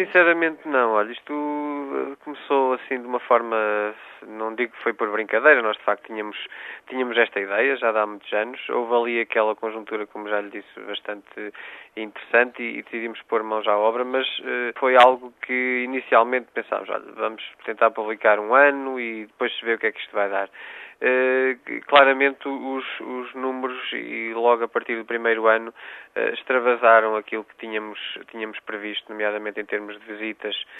Sinceramente não, olha, isto começou assim de uma forma, não digo que foi por brincadeira, nós de facto tínhamos esta ideia já há muitos anos, houve ali aquela conjuntura, como já lhe disse, bastante interessante e decidimos pôr mãos à obra, mas foi algo que inicialmente pensámos, olha, vamos tentar publicar um ano e depois se vê o que é que isto vai dar. Claramente os números e logo a partir do primeiro ano extravasaram aquilo que tínhamos previsto, nomeadamente em termos de visitas